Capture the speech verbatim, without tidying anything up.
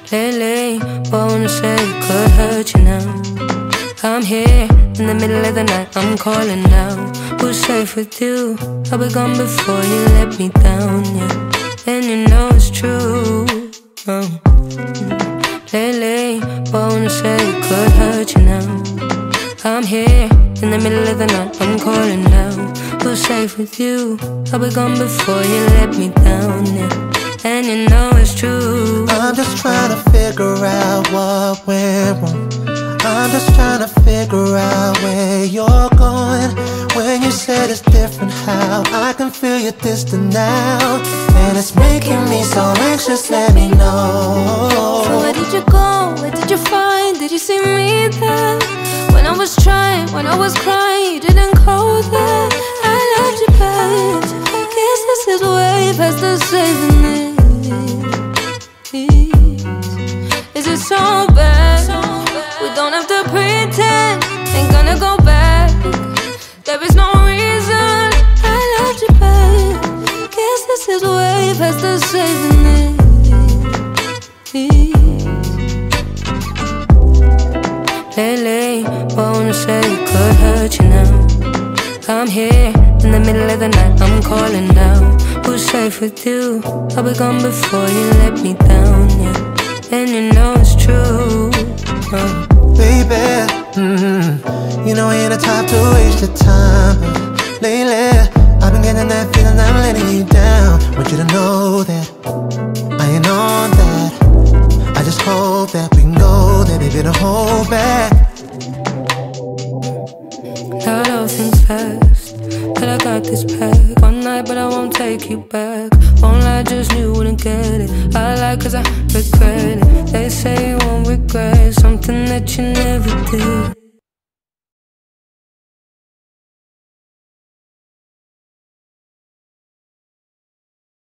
Lately, but I wanna say it could hurt you now. I'm here in the middle of the night, I'm calling now. Who's safe with you? I'll be gone before you let me down, yeah. And you know it's true. Oh. Lately, but I wanna say it could hurt you now. I'm here in the middle of the night, I'm calling now. Who's safe with you? I'll be gone before you let me down, yeah. And you know it's true. I'm just trying to figure out what went wrong. I'm just trying to figure out where you're going. When you said it's different, how I can feel you distant now. And it's making me so anxious, let me know. So where did you go? Where did you find? Did you see me there? When I was trying, when I was crying, you didn't go there. I loved you bad. Guess this is way past the saving me. Is it so bad? We don't have to pretend. Ain't gonna go back. There is no reason. I loved you bad. Guess this is way past the saving me. Lately, but I wanna say it could hurt you now. I'm here in the middle of the night, I'm calling now. Who's safe with you? I'll be gone before you let me down, yeah. And you know it's true. Oh. Baby, mm-hmm. You know I ain't the type to waste your time. Lately, I've been getting that feeling I'm letting you down. Want you to know that I ain't on that. I just hope that we can go there, baby, to hold back. Not all things fast, but I got this back. One night, but I won't take you back. Won't lie, just knew you wouldn't get it. I like cause I regret it. They say you won't regret something that you never did.